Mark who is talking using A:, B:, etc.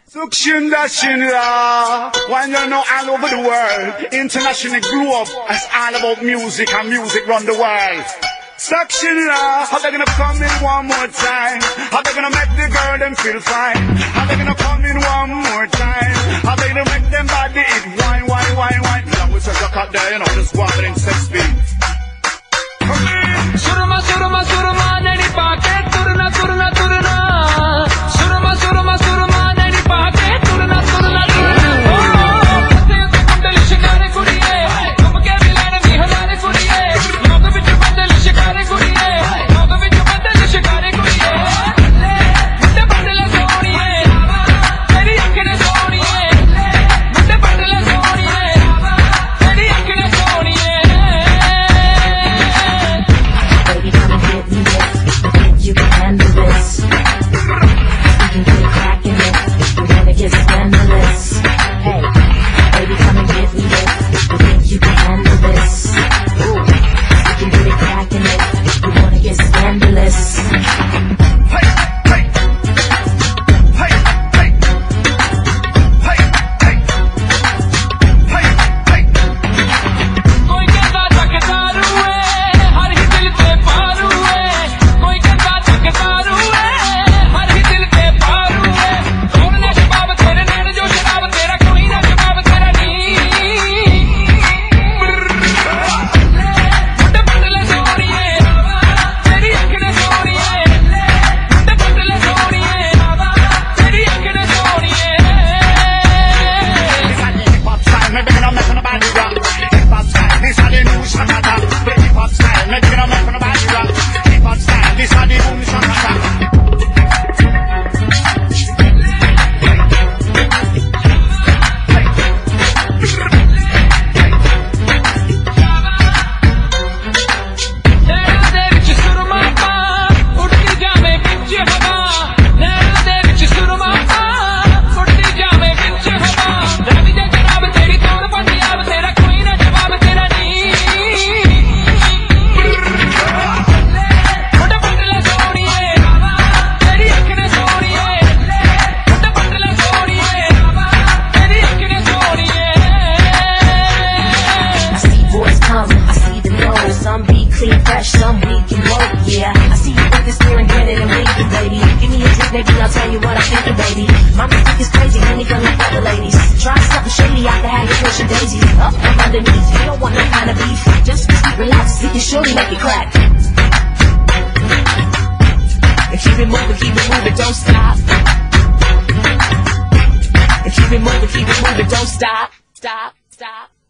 A: Suction dashing la, when you know all over the world, international globe, it's all about music and music run the world. Suction la, how they gonna come in one more time? How they gonna make the girl them feel fine? How they gonna come in one more time? How they gonna make them body eat wine? Now we take a cut there, you know, just walk in 6 feet.
B: Surma, surma, surma, nani paake, turna, turna, turna. Surma, surma, surma, nani paake, turna, turna, turna. Oh, katte utte kundal shikare kuriye, tumke milana ki halare kuriye. Log vich bandal shikare kuriye, log vich bandal shikare kuriye. Mudde bandla soniye, teri akhe soniye. Mudde bandla soniye, teri akhe soniye.
C: Baby, come and get me this. You can handle this. We can get it crackin' it. We're gonna get scandalous. Hey, baby, come and get me this. You think you can handle this? Ooh, we can get it crackin' it. We wanna get scandalous.
B: कोई कहता ठकदारू है, हर ही दिल पे पारू है। कोई कहता ठकदारू है, हर ही दिल पे पारू है। कौन है शबाब तेरे नैन जो शराब तेरा, कोई ना शबाब तेरा नी। मुंडे बंडले सोनिए, तेरी अखने सोनिए। मुंडे बंडले सोनिए, तेरी अखने सोनिए।
A: Hip hop style, maybe gonna make nobody rock. Hip hop style, this are the new shakata. Hip hop style, maybe gonna make nobody rock. Hip hop style, this are the new shakata.
B: नैना दे विच सुरमा पा, उड़दी जावे विच हवा। नैना दे विच सुरमा पा, उड़दी जावे विच हवा। रवि दे जनाब तेरी तोड़ पंजाब तेरा, कोई ना जवाब तेरा नी। मुंडे बंडले सोनिए, तेरी अखने सोनिए। मुंडे बंडले सोनिए, तेरी अखने सोनिए।
C: I see boys come, I see them go. Some be clean, fresh, some weak and woke. Yeah, I see you with this steering, grinning and winking, baby. Give me a drink, baby, I'll tell you what I'm thinking, baby. My music is crazy, anything like other ladies. Try something shady, I can have you pushing daisies. Up from underneath, you don't want no kind of beef. Just relax, see your shorty make it clap. And keep it moving, don't stop. And keep it moving, don't stop, stop, stop.